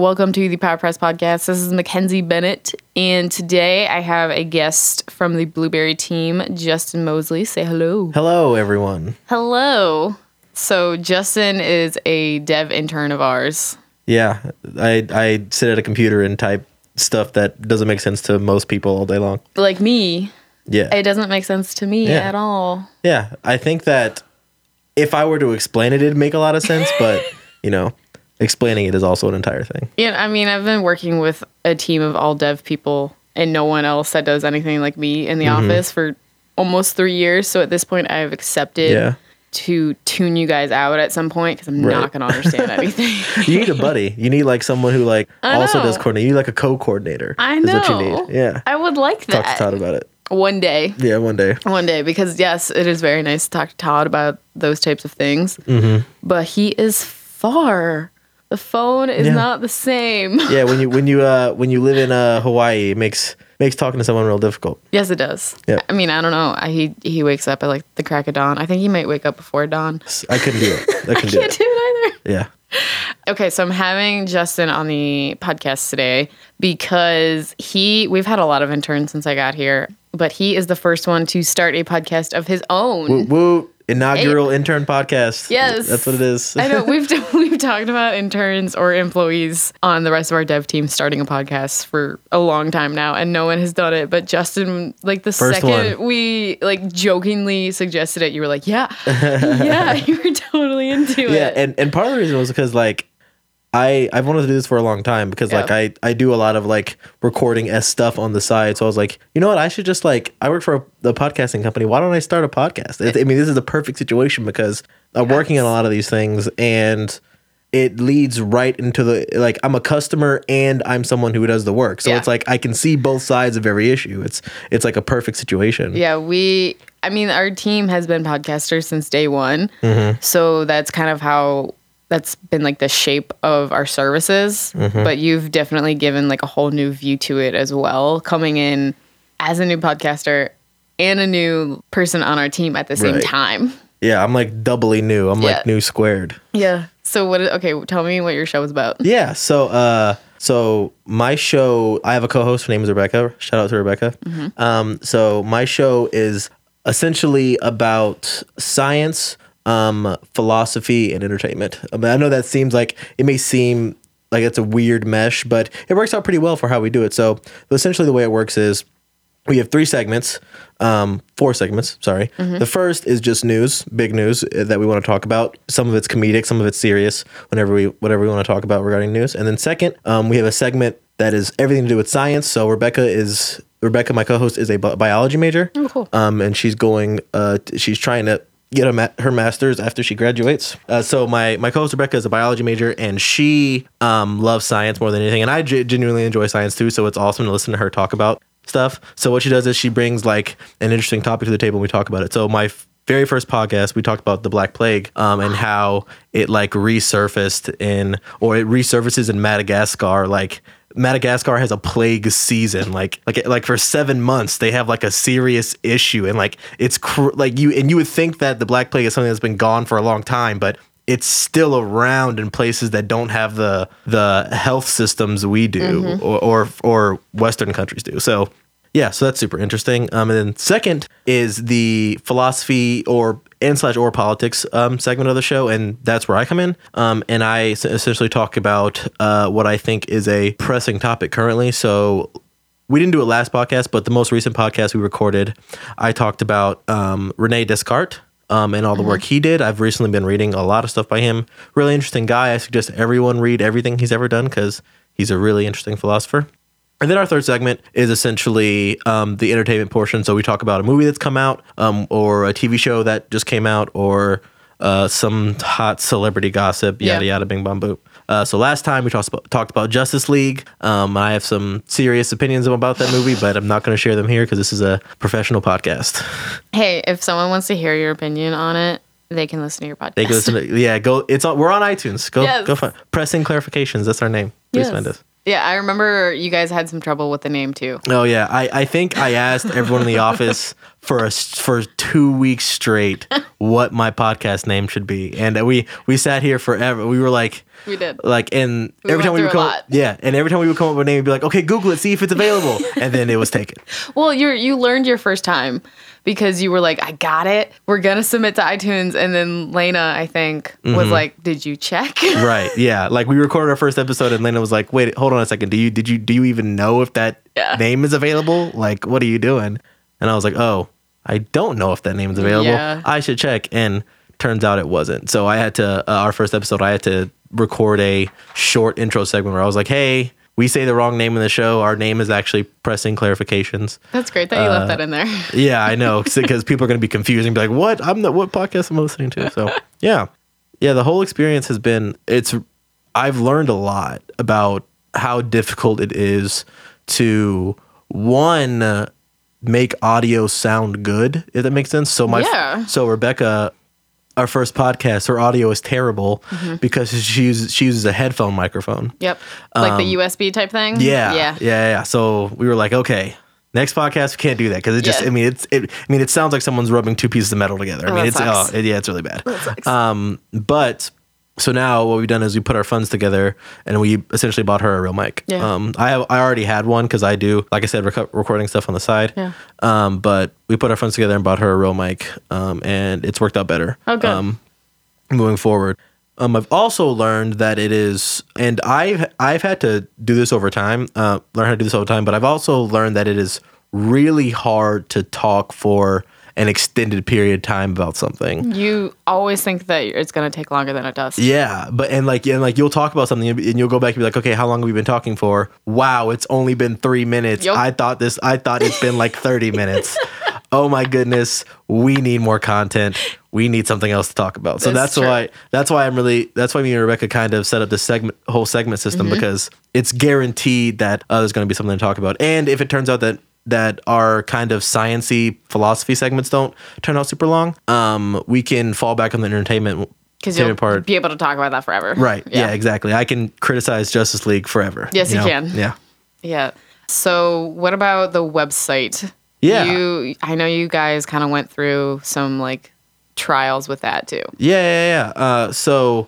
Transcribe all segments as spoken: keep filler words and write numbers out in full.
Welcome to the Power Press Podcast. This is Mackenzie Bennett, and today I have a guest from the Blueberry team, Justin Mosley. Say hello. Hello, everyone. Hello. So Justin is a dev intern of ours. Yeah, I I sit at a computer and type stuff that doesn't make sense to most people all day long. Like me. Yeah. It doesn't make sense to me yeah. at all. Yeah, I think that if I were to explain it, it'd make a lot of sense, but, you know, explaining it is also an entire thing. Yeah, I mean, I've been working with a team of all dev people and no one else that does anything like me in the mm-hmm. office for almost three years. So at this point, I've accepted yeah. to tune you guys out at some point because I'm right. not going to understand anything. You need a buddy. You need like someone who like I also know. does coordinate. You need like a co-coordinator. I know. Is what you need. Yeah. I would like that. Talk to Todd about it. One day. Yeah, one day. One day, because yes, it is very nice to talk to Todd about those types of things. Mm-hmm. But he is far. The phone is yeah. not the same. Yeah, when you when you uh when you live in uh Hawaii, it makes makes talking to someone real difficult. Yes, it does. Yeah. I mean, I don't know. I, he he wakes up at like the crack of dawn. I think he might wake up before dawn. I couldn't do it. I, couldn't I do can't it. do it either. Yeah. Okay, so I'm having Justin on the podcast today because he we've had a lot of interns since I got here, but he is the first one to start a podcast of his own. Woo, woo. Inaugural hey. intern podcast. Yes. That's what it is. I know. We've we've talked about interns or employees on the rest of our dev team starting a podcast for a long time now, and no one has done it. But Justin, like the First second one. we like jokingly suggested it, you were like, yeah, yeah, you were totally into yeah, it. Yeah, and, and part of the reason was because like I I've wanted to do this for a long time because yeah. like I, I do a lot of like recording S stuff on the side. So I was like, you know what? I should just like I work for a, the podcasting company. Why don't I start a podcast? It, I mean, this is a perfect situation because I'm yes. working on a lot of these things and it leads right into the like I'm a customer and I'm someone who does the work. So yeah. it's like I can see both sides of every issue. It's it's like a perfect situation. Yeah, we I mean, our team has been podcasters since day one. Mm-hmm. So that's kind of how that's been like the shape of our services, mm-hmm. but you've definitely given like a whole new view to it as well, coming in as a new podcaster and a new person on our team at the same right. time. Yeah, I'm like doubly new. I'm yeah. like new squared. Yeah. So what, okay, tell me what your show is about. Yeah, so uh, so my show, I have a co-host, her name is Rebecca. Shout out to Rebecca. Mm-hmm. Um, so my show is essentially about science, um philosophy and entertainment. I mean, I know that seems like it may seem like it's a weird mesh, but it works out pretty well for how we do it. So essentially the way it works is we have three segments, um four segments, sorry. Mm-hmm. The first is just news, big news that we want to talk about. Some of it's comedic, some of it's serious, whenever we whatever we want to talk about regarding news. And then second, um we have a segment that is everything to do with science. So Rebecca is Rebecca, my co-host, is a bi- biology major. Oh, cool. Um and she's going uh she's trying to get a ma- her master's after she graduates. Uh, so my, my co-host Rebecca is a biology major, and she um, loves science more than anything. And I g- genuinely enjoy science too, so it's awesome to listen to her talk about stuff. So what she does is she brings like an interesting topic to the table and we talk about it. So my f- very first podcast, we talked about the Black Plague um, and how it like resurfaced in, or it resurfaces in Madagascar, like Madagascar has a plague season, like like like for seven months they have like a serious issue, and like it's cr- like you and you would think that the Black Plague is something that's been gone for a long time, but it's still around in places that don't have the the health systems we do, mm-hmm. or, or or Western countries do. So yeah, so that's super interesting. Um, and then second is the philosophy or and slash or politics um, segment of the show, and that's where I come in. Um, and I s- essentially talk about uh, what I think is a pressing topic currently. So we didn't do it last podcast, but the most recent podcast we recorded, I talked about um, Rene Descartes um, and all the mm-hmm. work he did. I've recently been reading a lot of stuff by him. Really interesting guy. I suggest everyone read everything he's ever done because he's a really interesting philosopher. And then our third segment is essentially um, the entertainment portion. So we talk about a movie that's come out, um, or a T V show that just came out, or uh, some hot celebrity gossip, yada, yeah. yada, bing, bong, boop. Uh, so last time we talked about, talked about Justice League. Um, I have some serious opinions about that movie, but I'm not going to share them here because this is a professional podcast. Hey, if someone wants to hear your opinion on it, they can listen to your podcast. They can listen to, yeah, go. It's on, we're on iTunes. Go, yes. go find Pressing Clarifications. That's our name. Please yes. find us. Yeah, I remember you guys had some trouble with the name too. Oh yeah, I, I think I asked everyone in the office for a, for two weeks straight what my podcast name should be, and we we sat here forever. We were like. We did. Like, and we every time we would come up, yeah, and every time we would come up with a name, we'd be like, okay, Google it, see if it's available. And then it was taken. Well, you you learned your first time because you were like, I got it. We're going to submit to iTunes. And then Lena, I think, was mm-hmm. like, did you check? Right. Yeah. Like we recorded our first episode and Lena was like, wait, hold on a second. Do you, did you, do you even know if that yeah. name is available? Like, what are you doing? And I was like, oh, I don't know if that name is available. Yeah. I should check. And turns out it wasn't. So I had to, uh, our first episode, I had to record a short intro segment where I was like, hey, we say the wrong name in the show. Our name is actually Pressing Clarifications. That's great that you uh, left that in there. Yeah, I know. Because people are going to be confused and be like, what? I'm the, what podcast am I listening to? So yeah. Yeah, the whole experience has been, it's, I've learned a lot about how difficult it is to, one, uh, make audio sound good, if that makes sense. So my, yeah. so Rebecca, our first podcast, her audio is terrible mm-hmm. because she uses she uses a headphone microphone. Yep, like um, the U S B type thing. Yeah, yeah, yeah, yeah. So we were like, okay, next podcast we can't do that because it just. Yeah. I mean, it's. It, I mean, it sounds like someone's rubbing two pieces of metal together. I oh, mean, it's. Sucks. Oh, it, yeah, it's really bad. Um, but. So now what we've done is we put our funds together and we essentially bought her a real mic. Yeah. Um, I have, I already had one because I do, like I said, rec- recording stuff on the side. Yeah. Um, but we put our funds together and bought her a real mic. Um, and it's worked out better. Oh, good. Um, moving forward. Um, I've also learned that it is, and I've I've had to do this over time, uh, learn how to do this over time. But I've also learned that it is really hard to talk for an extended period of time about something. You always think that it's going to take longer than it does. Yeah, but and like and like you'll talk about something and you'll go back and be like, okay, how long have we been talking for? Wow, it's only been three minutes. Yep. I thought this. I thought it's been like thirty minutes. Oh my goodness, we need more content. We need something else to talk about. So that's, that's why that's why I'm really that's why me and Rebecca kind of set up this segment whole segment system mm-hmm. because it's guaranteed that uh, there's going to be something to talk about. And if it turns out that that our kind of science-y philosophy segments don't turn out super long, um, we can fall back on the entertainment because you'll part. be able to talk about that forever. Right. Yeah. yeah, exactly. I can criticize Justice League forever. Yes, you, you know? can. Yeah. Yeah. So what about the website? Yeah. You, I know you guys kind of went through some like trials with that too. Yeah, yeah, yeah. Uh, so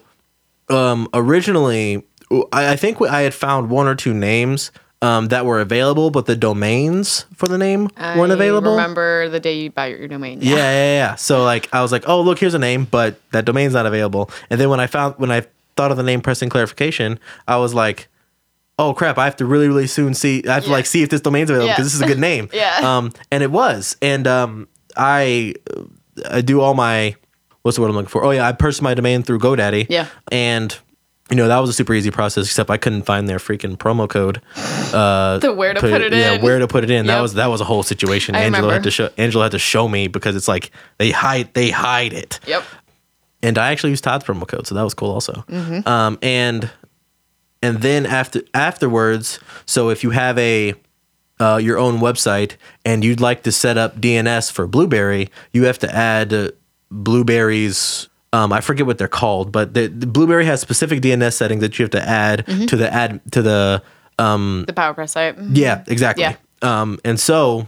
um, originally, I, I think I had found one or two names Um, that were available, but the domains for the name I weren't available. Remember the day you buy your domain? Yeah. yeah, yeah, yeah. So like, I was like, oh, look, here's a name, but that domain's not available. And then when I found, when I thought of the name Pressing Clarification, I was like, oh crap, I have to really, really soon see, I have to yeah. like see if this domain's available because yeah. this is a good name. yeah. Um, and it was, and um, I, I do all my, what's the word I'm looking for? Oh yeah, I purchased my domain through GoDaddy. Yeah. And you know, that was a super easy process, except I couldn't find their freaking promo code. Uh, the where to put, put it, it in. Yeah, where to put it in. Yep. That was that was a whole situation. I Angela remember. had to show Angela had to show me because it's like they hide they hide it. Yep. And I actually used Todd's promo code, so that was cool also. Mm-hmm. Um, and and then after afterwards, so if you have a uh, your own website and you'd like to set up D N S for Blueberry, you have to add uh, Blueberry's. Um, I forget what they're called, but the, the Blueberry has specific D N S settings that you have to add mm-hmm. to the ad to the um, the PowerPress site. Mm-hmm. Yeah, exactly. Yeah. Um, and so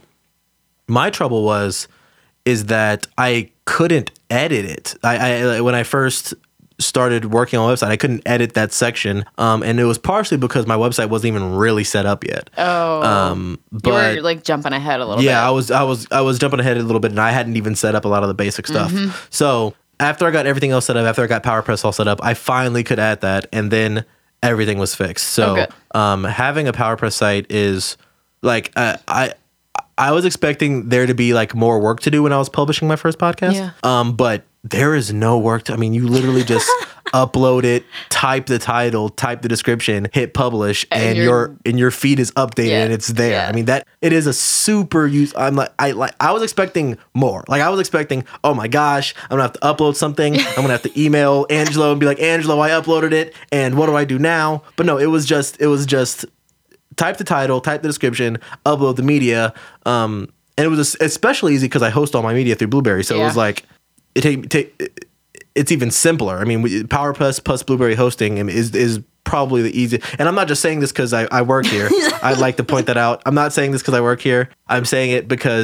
my trouble was is that I couldn't edit it. I, I when I first started working on a website, I couldn't edit that section, um, and it was partially because my website wasn't even really set up yet. Oh, um, but you were like jumping ahead a little. Yeah, bit. I was. I was. I was jumping ahead a little bit, and I hadn't even set up a lot of the basic stuff. Mm-hmm. So. After I got everything else set up, after I got PowerPress all set up, I finally could add that, and then everything was fixed. So oh, um, having a PowerPress site is like uh, I I was expecting there to be like more work to do when I was publishing my first podcast. Yeah. Um, but there is no work to. I mean, you literally just upload it, type the title, type the description, hit publish, and, and your and your feed is updated yeah, and it's there. Yeah. I mean that it is a super use. I'm like I like I was expecting more. Like I was expecting, oh my gosh, I'm gonna have to upload something. I'm gonna have to email Angelo and be like, Angelo, I uploaded it, and what do I do now? But no, it was just it was just type the title, type the description, upload the media. Um, and it was especially easy because I host all my media through Blueberry, so yeah. it was like it take take. It's even simpler. I mean, PowerPress plus Blueberry hosting is is probably the easiest. And I'm not just saying this because I, I work here. I'd like to point that out. I'm not saying this because I work here. I'm saying it because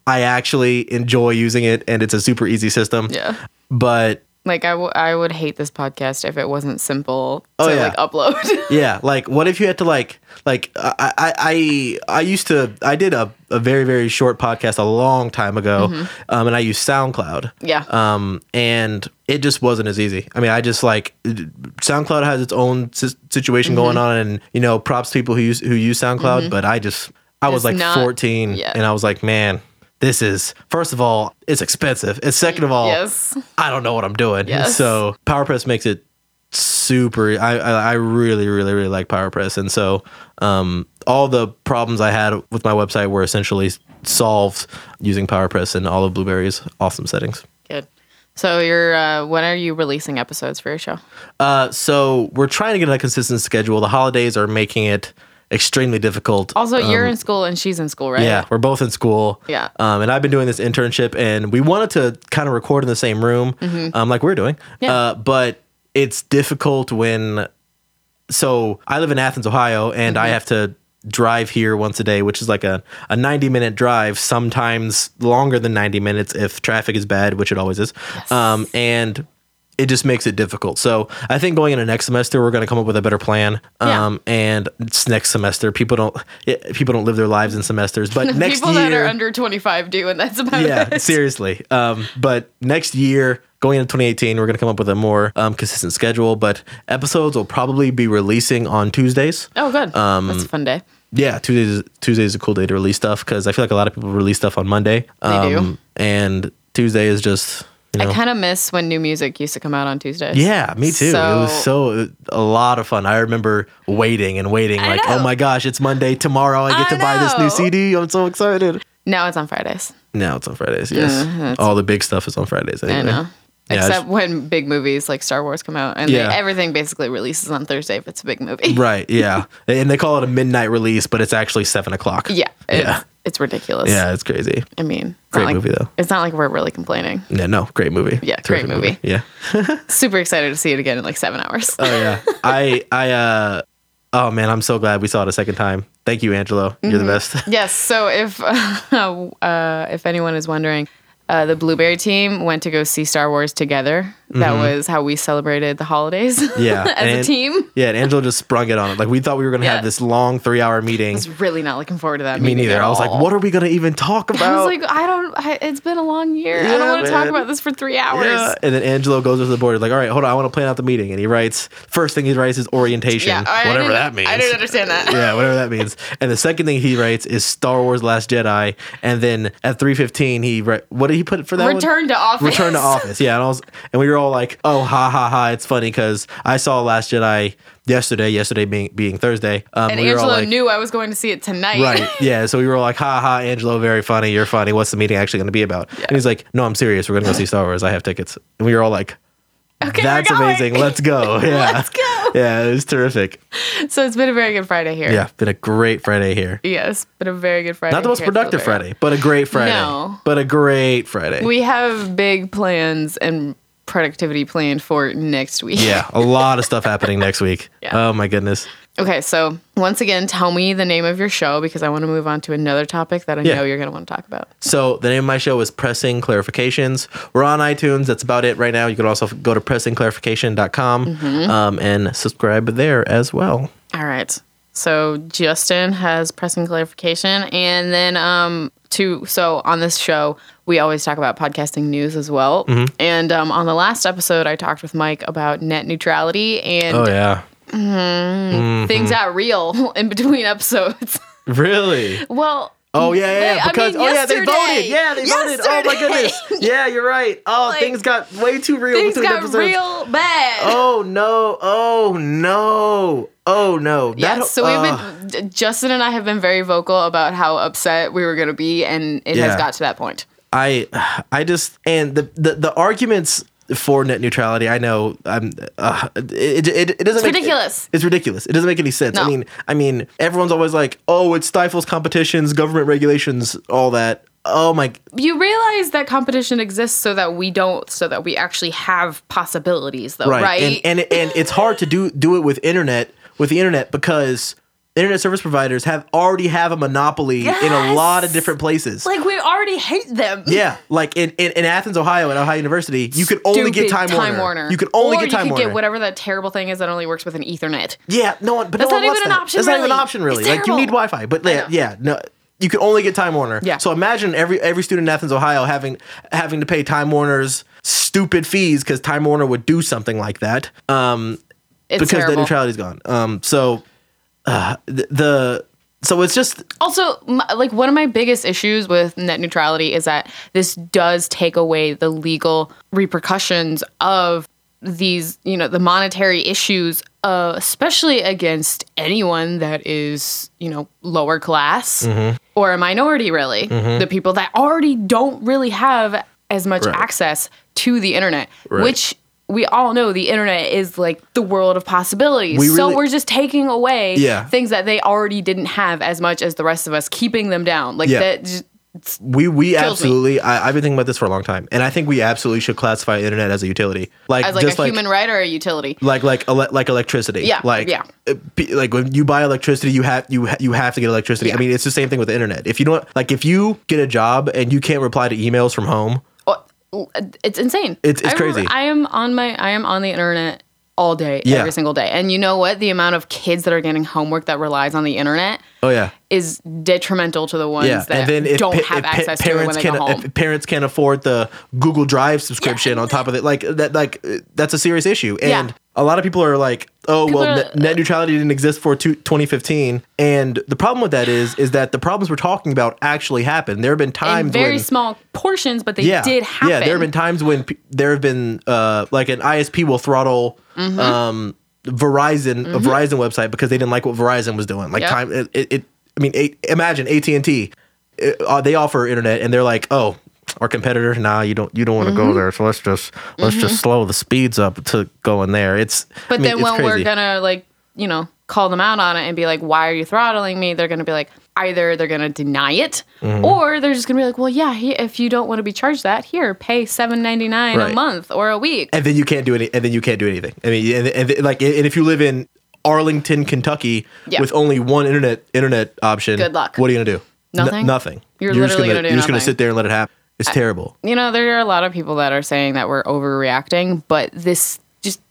I actually enjoy using it, and it's a super easy system. Yeah. But like I, w- I would hate this podcast if it wasn't simple to oh, yeah. like upload. Yeah, like what if you had to like like I I I, I used to I did a, a very very short podcast a long time ago, mm-hmm. um, and I used SoundCloud. Yeah. Um, and it just wasn't as easy. I mean, I just like SoundCloud has its own si- situation mm-hmm. going on, and you know, props to people who use who use SoundCloud, mm-hmm. but I just I was like not, fourteen, yeah. and I was like, man. This is, first of all, it's expensive. And second of all, yes. I don't know what I'm doing. Yes. So PowerPress makes it super, I, I, I really, really, really like PowerPress. And so um, all the problems I had with my website were essentially solved using PowerPress and all of Blueberry's awesome settings. Good. So you're, uh, when are you releasing episodes for your show? Uh, so we're trying to get on a consistent schedule. The holidays are making it extremely difficult. Also, you're um, in school and she's in school, right? Yeah, we're both in school. Yeah. Um, and I've been doing this internship, and we wanted to kind of record in the same room, mm-hmm. um, like we're doing. Yeah. Uh, but it's difficult when. So I live in Athens, Ohio, and mm-hmm. I have to drive here once a day, which is like a, a ninety minute drive, sometimes longer than ninety minutes if traffic is bad, which it always is. Yes. Um, and it just makes it difficult. So I think going into next semester, we're going to come up with a better plan. Um, yeah. And it's next semester. People don't it, people don't live their lives in semesters. But next people year, that are under twenty-five do, and that's about yeah, it. Seriously. Um, but next year, going into twenty eighteen, we're going to come up with a more um, consistent schedule. But episodes will probably be releasing on Tuesdays. Oh, good. Um, that's a fun day. Yeah, Tuesdays Tuesday is a cool day to release stuff because I feel like a lot of people release stuff on Monday. Um, they do. And Tuesday is just. You know. I kind of miss when new music used to come out on Tuesdays. Yeah, me too. So, it was so a lot of fun. I remember waiting and waiting, I like, know. oh my gosh, it's Monday. Tomorrow I get I to buy this new C D. I'm so excited. Now it's on Fridays. Now it's on Fridays, yes. Uh, All the big stuff is on Fridays anyway. I know. Yeah, Except just, when big movies like Star Wars come out. And yeah. they, everything basically releases on Thursday if it's a big movie. Right, yeah. And they call it a midnight release, but it's actually seven o'clock. Yeah. It's, yeah. It's ridiculous. Yeah, it's crazy. I mean, great like, movie though. It's not like we're really complaining. Yeah, no, great movie. Yeah, Terrific great movie. movie. Yeah. Super excited to see it again in like seven hours. Oh yeah. I I uh oh man, I'm so glad we saw it a second time. Thank you, Angelo. You're mm-hmm. the best. Yes. So if uh, uh, if anyone is wondering, uh, the Blueberry team went to go see Star Wars together. That mm-hmm. was how we celebrated the holidays. Yeah, as and, a team. Yeah, and Angelo just sprung it on it. Like we thought we were gonna yeah. have this long three hour meeting. I was really not looking forward to that. Me neither. I was like, what are we gonna even talk about? I was like, I don't. I, it's been a long year. Yeah, I don't want to man. talk about this for three hours. Yeah. And then Angelo goes to the board like, all right, hold on, I want to plan out the meeting, and he writes. First thing he writes is orientation, yeah, I, whatever I that means. I didn't understand that. Yeah, whatever that means. And the second thing he writes is Star Wars: Last Jedi, and then at three fifteen he write. What did he put for that? Return one? to office. Return to office. Yeah, and I was, and we were all like, oh, ha ha ha! It's funny because I saw Last Jedi yesterday. Yesterday being being Thursday, um, and we Angelo were all like, knew I was going to see it tonight. Right? Yeah. So we were all like, ha ha! Angelo, very funny. You're funny. What's the meeting actually going to be about? Yeah. And he's like, no, I'm serious. We're going to go see Star Wars. I have tickets. And we were all like, okay, that's amazing. Let's go. Yeah. Let's go. Yeah, it was terrific. So it's been a very good Friday here. Yeah, been a great Friday here. Yes, been a very good Friday. Not the most productive Friday, but a great Friday. No. But a great Friday. We have big plans and productivity planned for next week. Yeah, a lot of stuff happening next week. Yeah. Oh my goodness. Okay, so once again, tell me the name of your show because I want to move on to another topic that I yeah. know you're going to want to talk about. So the name of my show is Pressing Clarifications. We're on iTunes. That's about it right now. You can also go to pressing clarification dot com mm-hmm. um, and subscribe there as well. All right. So Justin has Pressing Clarification, and then um, to so on this show we always talk about podcasting news as well. Mm-hmm. And um, on the last episode, I talked with Mike about net neutrality, and oh yeah, mm, mm-hmm. things got real in between episodes. Really? Well. Oh yeah, yeah, yeah. They, because I mean, oh yeah, they voted. Yeah, they yesterday. voted. Oh my goodness. Yeah, you're right. Oh, like, things got way too real. Things between got episodes. real bad. Oh no. Oh no. Oh no. Yeah. That, so uh, we've been. Justin and I have been very vocal about how upset we were going to be, and it yeah. has got to that point. I, I just and the the, the arguments for net neutrality, I know, I'm. Uh, it, it it doesn't. It's make, ridiculous. It, it's ridiculous. It doesn't make any sense. No. I mean, I mean, everyone's always like, "Oh, it stifles competitions, government regulations, all that." Oh my! You realize that competition exists so that we don't, so that we actually have possibilities, though, right? right? And and and it's hard to do do it with internet with the internet because internet service providers have already have a monopoly yes. in a lot of different places. Like, we already hate them. Yeah. Like, in, in, in Athens, Ohio, at Ohio University, you could only Stupid get Time, Time Warner. Warner. You could only or get Time you could Warner. get whatever that terrible thing is that only works with an Ethernet. Yeah. No one, but That's no not one even wants an that. option, That's really. not even an option, really. It's Like, you need terrible. Wi-Fi. But, yeah, yeah, no... You can only get Time Warner. Yeah. So imagine every every student in Athens, Ohio, having having to pay Time Warner's stupid fees because Time Warner would do something like that. Um, it's because terrible. net neutrality is gone. Um, so uh, the, the so it's just also like one of my biggest issues with net neutrality is that this does take away the legal repercussions of these, you know, the monetary issues, uh, especially against anyone that is, you know, lower class mm-hmm. or a minority, really. Mm-hmm. The people that already don't really have as much right. access to the internet, right. which we all know the internet is like the world of possibilities. We really, so we're just taking away yeah. things that they already didn't have as much as the rest of us, keeping them down. Like yeah. that just, We we absolutely I, I've been thinking about this for a long time, and I think we absolutely should classify internet as a utility, like as like just a like, human right or a utility, like like ele- like electricity. Yeah, like yeah. Like when you buy electricity, you have you ha- you have to get electricity. Yeah. I mean, it's the same thing with the internet. If you don't like, if you get a job and you can't reply to emails from home, oh, it's insane. It's it's I crazy. I am on my I am on the internet all day, yeah. every single day, and you know what? The amount of kids that are getting homework that relies on the internet. Oh yeah, is detrimental to the ones yeah. that and then if don't pa- have if access pa- to it when parents they can go home. if parents can't afford the Google Drive subscription yeah. on top of it, like that, like that's a serious issue. And yeah. a lot of people are like, "Oh, people well, are, net, net neutrality didn't exist for two, twenty fifteen." And the problem with that is, is that the problems we're talking about actually happened. There have been times in very when, small portions, but they yeah, did happen. Yeah, there have been times when p- there have been uh, like an I S P will throttle. Mm-hmm. Um, Verizon, mm-hmm. a Verizon website because they didn't like what Verizon was doing. Like yep. time, it, it, it. I mean, a, imagine A T and T. Uh, they offer internet, and they're like, "Oh, our competitor. Nah, you don't. You don't want to mm-hmm. go there. So let's just let's mm-hmm. just slow the speeds up to go in there." It's. But I mean, then it's when crazy. we're gonna like, you know, call them out on it and be like, "Why are you throttling me?" They're gonna be like, either they're gonna deny it, mm-hmm. or they're just gonna be like, "Well, yeah, he, if you don't want to be charged that, here, pay seven ninety-nine right. a month or a week." And then you can't do any. And then you can't do anything. I mean, and, and like, and if you live in Arlington, Kentucky, yeah. with only one internet internet option, good luck. What are you gonna do? Nothing. N- nothing. You're, you're literally just gonna, gonna do You're just nothing. gonna sit there and let it happen. It's I, terrible. You know, there are a lot of people that are saying that we're overreacting, but this just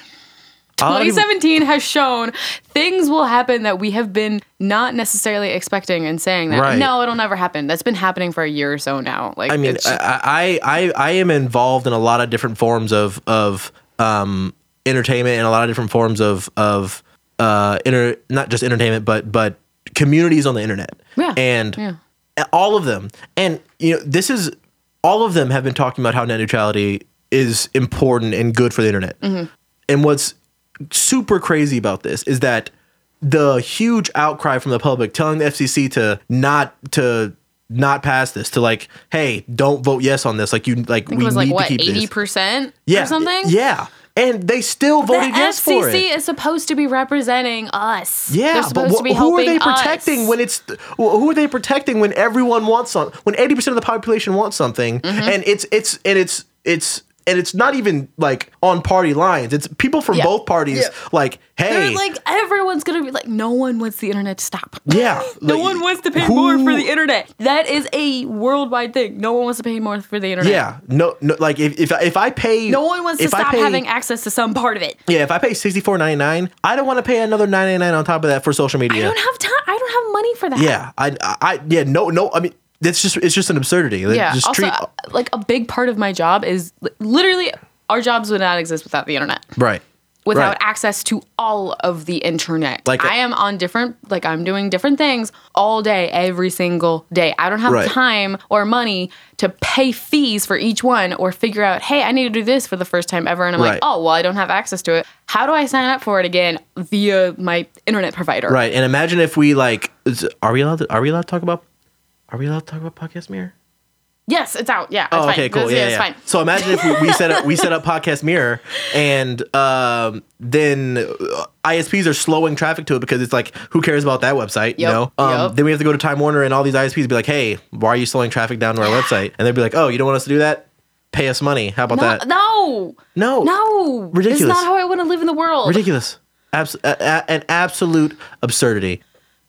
twenty seventeen has shown things will happen that we have been not necessarily expecting and saying that right. no, it'll never happen. That's been happening for a year or so now. Like, I mean, just, I, I I am involved in a lot of different forms of of um, entertainment and a lot of different forms of of uh, inter not just entertainment, but but communities on the internet. Yeah, and yeah. all of them. And you know, this is all of them have been talking about how net neutrality is important and good for the internet. Mm-hmm. And what's super crazy about this is that the huge outcry from the public telling the F C C to not to not pass this, to like, hey, don't vote yes on this. Like you like we it was need like, what, to keep eighty this. percent Yeah, or something? Yeah. And they still voted the yes for it. The F C C is supposed to be representing us. Yeah, They're supposed but to be who are they helping protecting us. when it's who are they protecting when everyone wants something, when eighty percent of the population wants something, mm-hmm. and it's it's and it's it's and it's not even like on party lines. It's people from yeah. both parties yeah. like, hey, they're like everyone's gonna be like, no one wants the internet to stop. Yeah, no like, one wants to pay who, more for the internet. That is a worldwide thing. No one wants to pay more for the internet. Yeah, no, no. Like if if, if I pay, no one wants to stop pay, having access to some part of it. Yeah, if I pay sixty-four ninety-nine, I don't want to pay another nine ninety-nine on top of that for social media. I don't have time. I don't have money for that. Yeah, I, I, yeah, no, no. I mean, it's just it's just an absurdity. Like, yeah. Just also, treat, uh, like a big part of my job is literally. Our jobs would not exist without the internet. Right. Without right. access to all of the internet. Like I am on different, like I'm doing different things all day, every single day. I don't have right. time or money to pay fees for each one or figure out, hey, I need to do this for the first time ever. And I'm right. like, oh, well, I don't have access to it. How do I sign up for it again via my internet provider? Right. And imagine if we like, is, are we allowed to, are we allowed to talk about, are we allowed to talk about Podcast Mirror? Yes, it's out. Yeah, it's oh, fine. okay, cool. It's, yeah, yeah, yeah. it's fine. So imagine if we, we set up we set up Podcast Mirror, and um, then I S Ps are slowing traffic to it because it's like, who cares about that website? Yep, you know. Um, yep. Then we have to go to Time Warner and all these I S Ps be like, hey, why are you slowing traffic down to our website? And they'd be like, oh, you don't want us to do that? Pay us money. How about no, that? No. No. No. Ridiculous. This is not how I want to live in the world. Ridiculous. Abs- a- a- an absolute absurdity.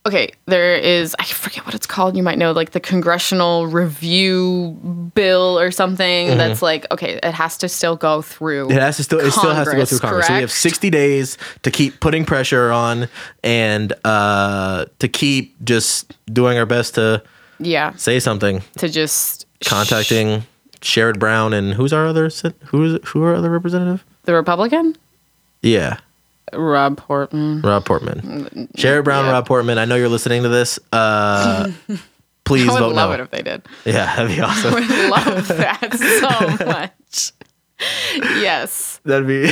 okay, there is, I forget what it's called. You might know, like the congressional review bill or something mm-hmm. that's like, okay, it has to still go through. It has to still, Congress, it still has to go through Congress. Correct? So we have sixty days to keep putting pressure on and uh, to keep just doing our best to yeah say something. To just contacting sh- Sherrod Brown and who's our other, who's who are our other representative? The Republican? Yeah. Rob Portman. Rob Portman. Sherrod Brown, yeah. Rob Portman. I know you're listening to this. Uh, please vote no. I would love no. it if they did. Yeah, that'd be awesome. I would love that so much. Yes. That'd be...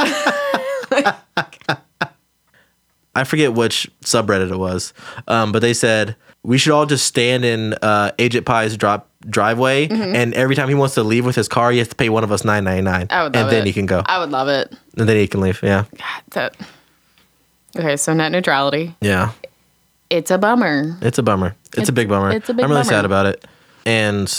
I forget which subreddit it was, um, but they said we should all just stand in uh, Agent Pie's drop driveway, mm-hmm. and every time he wants to leave with his car, he has to pay one of us nine ninety-nine. I would love and then it. he can go. I would love it. And then he can leave. Yeah. God, that. Okay, so net neutrality. Yeah. It's a bummer. It's a bummer. It's, it's a big bummer. It's a big I'm really bummer. sad about it, and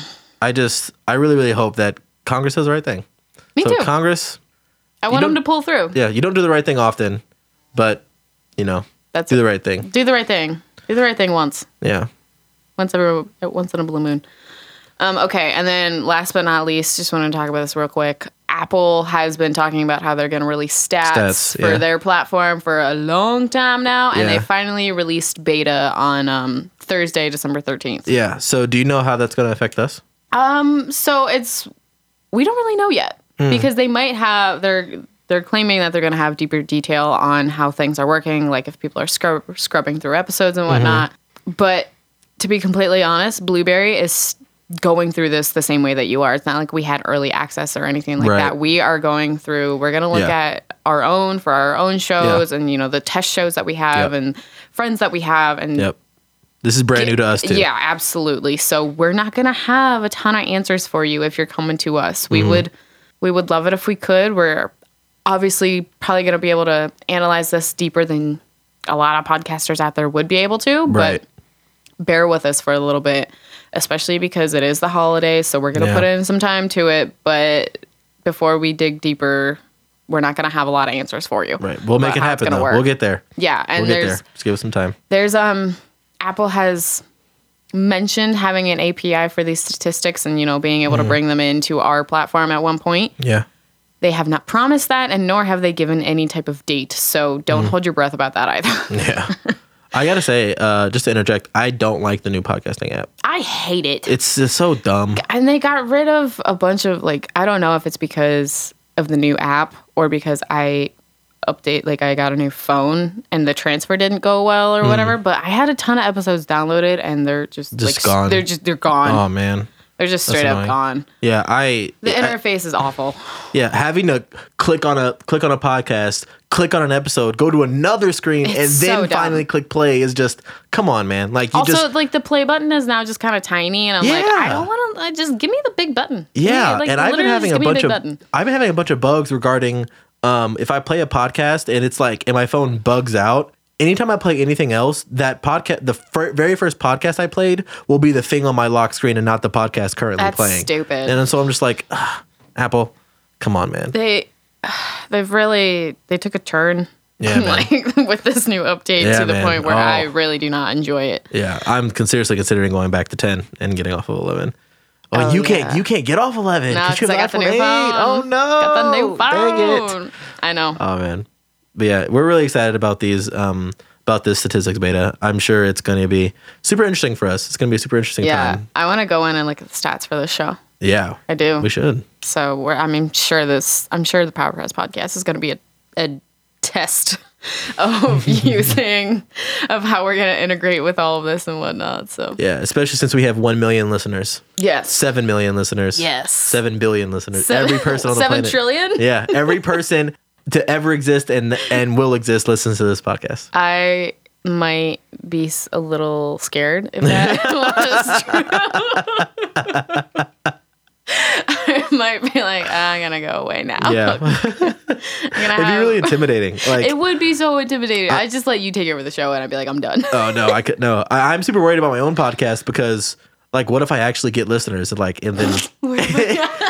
I just, I really, really hope that Congress does the right thing. Me so too. Congress. I want them to pull through. Yeah, you don't do the right thing often, but you know, That's do it. the right thing. Do the right thing. Do the right thing once. Yeah. Once every, once in a blue moon. Um, okay, and then last but not least, just want to talk about this real quick. Apple has been talking about how they're going to release stats, stats for yeah. their platform for a long time now, and yeah. they finally released beta on um, Thursday, December thirteenth. Yeah, so do you know how that's going to affect us? Um, so it's, we don't really know yet, mm. because they might have, they're, they're claiming that they're going to have deeper detail on how things are working, like if people are scrub- scrubbing through episodes and whatnot, mm-hmm. but to be completely honest, Blueberry is going through this the same way that you are. It's not like we had early access or anything like right. that. We are going through, we're going to look yeah. at our own for our own shows yeah. and, you know, the test shows that we have yep. and friends that we have. And yep. This is brand new to us too. Yeah, absolutely. So we're not going to have a ton of answers for you if you're coming to us. We mm-hmm. would, we would love it if we could. We're obviously probably going to be able to analyze this deeper than a lot of podcasters out there would be able to, right. but bear with us for a little bit. Especially because it is the holidays, so we're going to yeah. put in some time to it. But before we dig deeper, we're not going to have a lot of answers for you. Right. We'll make it happen, though. Work. We'll get there. Yeah. And we'll get there's, there. Just give us some time. There's, um, Apple has mentioned having an A P I for these statistics and, you know, being able mm. to bring them into our platform at one point. Yeah. They have not promised that, and nor have they given any type of date. So don't mm. hold your breath about that either. Yeah. I gotta say, uh, just to interject, I don't like the new podcasting app. I hate it. It's just so dumb. And they got rid of a bunch of, like, I don't know if it's because of the new app or because I update, like, I got a new phone and the transfer didn't go well or mm. whatever, but I had a ton of episodes downloaded and they're just, just like, gone. They're just, they're gone. Oh, man. They're just straight up gone. Yeah, I... The yeah, interface I, is awful. Yeah, having to click on a click on a podcast, click on an episode, go to another screen, it's and then so finally click play is just... Come on, man. Like you also, just... like, the play button is now just kind of tiny, and I'm yeah. like, I don't want to... Just give me the big button. Yeah, me, like, and I've been having a bunch of... Button. I've been having a bunch of bugs regarding... Um, if I play a podcast and it's like... And my phone bugs out... Anytime I play anything else, that podcast, the fir- very first podcast I played will be the thing on my lock screen and not the podcast currently That's playing. Stupid. And so I'm just like, Apple, come on, man. They, they've really, they took a turn. Yeah, like with this new update yeah, to the man. point where oh. I really do not enjoy it. Yeah, I'm seriously considering going back to ten and getting off of eleven. Oh, oh you yeah. can't, you can't get off eleven because no, I got the new phone. Oh no, got the new phone. Dang it. I know. Oh man. But yeah, we're really excited about these, um, about this statistics beta. I'm sure it's going to be super interesting for us. It's going to be a super interesting yeah, time. I want to go in and look at the stats for this show. Yeah, I do. We should. So we're, I mean, sure this. I'm sure the Power Press podcast is going to be a, a test of using of how we're going to integrate with all of this and whatnot. So yeah, especially since we have one million listeners. Yes. Seven million listeners. Yes. Seven billion listeners. Seven, every person on the seven planet. Seven trillion. Yeah, every person to ever exist and and will exist listens to this podcast. I might be a little scared if that was true. I might be like, I'm gonna go away now. Yeah, I'm gonna it'd have... be really intimidating. Like it would be so intimidating. I just let you take over the show, and I'd be like, I'm done. Oh no, I could no. I, I'm super worried about my own podcast because, like, what if I actually get listeners and like, and then.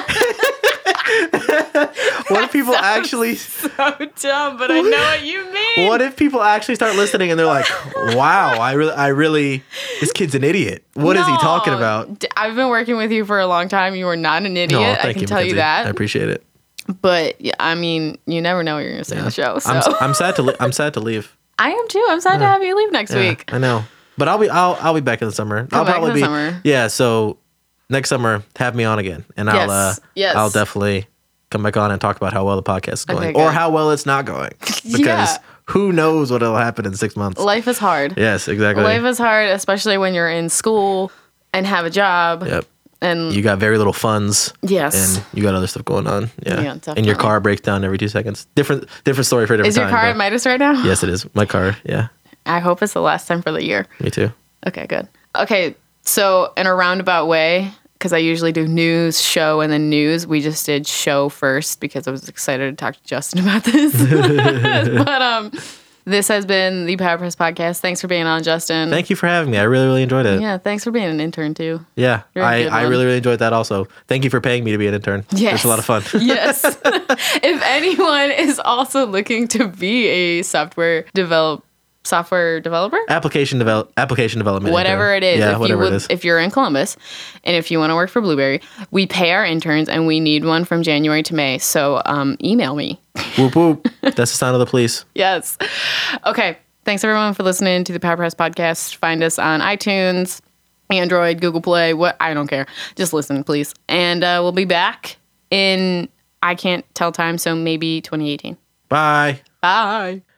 What if people actually so dumb, but I know what you mean. mean? What if people actually start listening and they're like, wow, I really, I really, this kid's an idiot. What no, is he talking about? I've been working with you for a long time. You are not an idiot. No, I can you, tell Mackenzie. you that. I appreciate it. But I mean, you never know what you're going to say yeah. on the show. So. I'm, I'm sad to, li- I'm sad to leave. I am too. I'm sad yeah. to have you leave next yeah, week. I know. But I'll be, I'll, I'll be back in the summer. Come I'll back probably in the be, summer. yeah. So next summer, have me on again, and I'll, yes. uh, yes. I'll definitely come back on and talk about how well the podcast is going, okay, or how well it's not going, because yeah. who knows what will happen in six months. Life is hard. Yes, exactly. Life is hard, especially when you're in school and have a job. Yep. And you got very little funds. Yes. And you got other stuff going on. Yeah. yeah and your car breaks down every two seconds. Different different story for a different time. Is your time, car at Midas right now? Yes, it is. My car, yeah. I hope it's the last time for the year. Me too. Okay, good. Okay, so in a roundabout way, because I usually do news, show, and then news. We just did show first because I was excited to talk to Justin about this. But um, this has been the Power Press Podcast. Thanks for being on, Justin. Thank you for having me. I really, really enjoyed it. Yeah, thanks for being an intern, too. Yeah, I, I really, really enjoyed that also. Thank you for paying me to be an intern. Yes. It was a lot of fun. Yes. If anyone is also looking to be a software develop software developer, application develop application development, whatever intern. it is, yeah, if whatever you would, it is. If you're in Columbus, and if you want to work for Blueberry, we pay our interns, and we need one from January to May. So um, email me. Whoop whoop. That's the sound of the police. Yes. Okay. Thanks everyone for listening to the Power Press Podcast. Find us on iTunes, Android, Google Play. What I don't care. Just listen, please. And uh, we'll be back in I can't tell time, so maybe twenty eighteen. Bye. Bye.